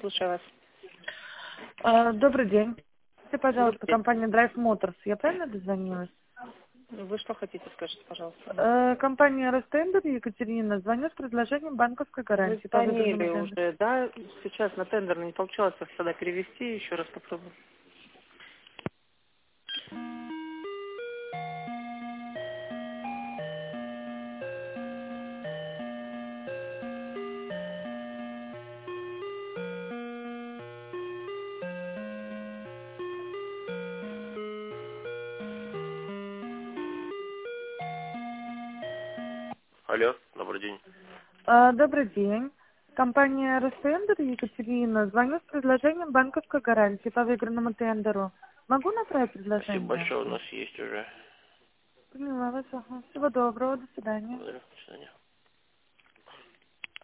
слушаю вас. Добрый день. Скажите, пожалуйста, Добрый день. компания Drive Motors. Я правильно дозвонилась? Вы что хотите, скажите, пожалуйста? Компания Ростендер, Екатерина, звоню с предложением банковской Вы гарантии по выигранному звонили тендеру. уже, да? Сейчас на тендер не получалось их тогда перевести, еще раз попробую. Алло, добрый день. Добрый день. Компания Ростендер, Екатерина, звоню с предложением банковской гарантии по выигранному тендеру. Могу направить Спасибо предложение? большое, у нас есть уже. Поняла вас. Ага. Всего доброго, до свидания. Благодарю, до свидания.